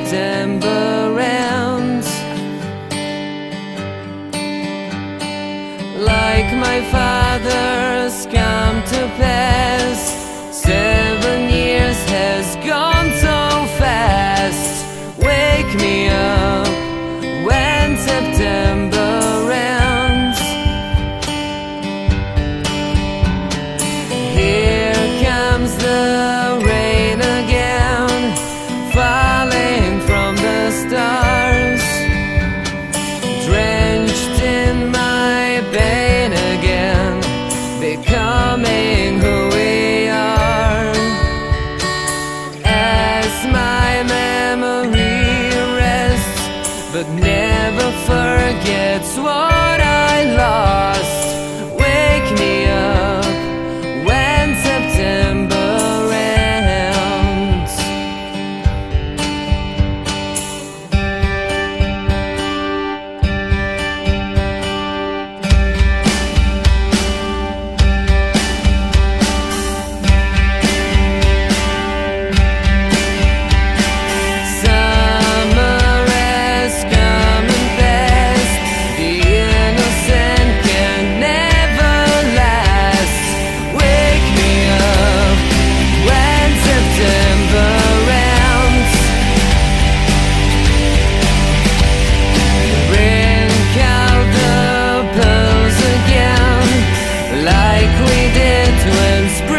September ends. Like my father's come to pass, 7 years has gone so fast. Wake me up when September ends. Here comes the rain again, falling from the stars, drenched in my pain again, becoming who we are. As my memory rests, but never forgets what I lost. Wake me up when September ends. Summer has come and passed, the innocent can never last. Wake me up when September ends. Wrinkle the pearls again, like we did when spring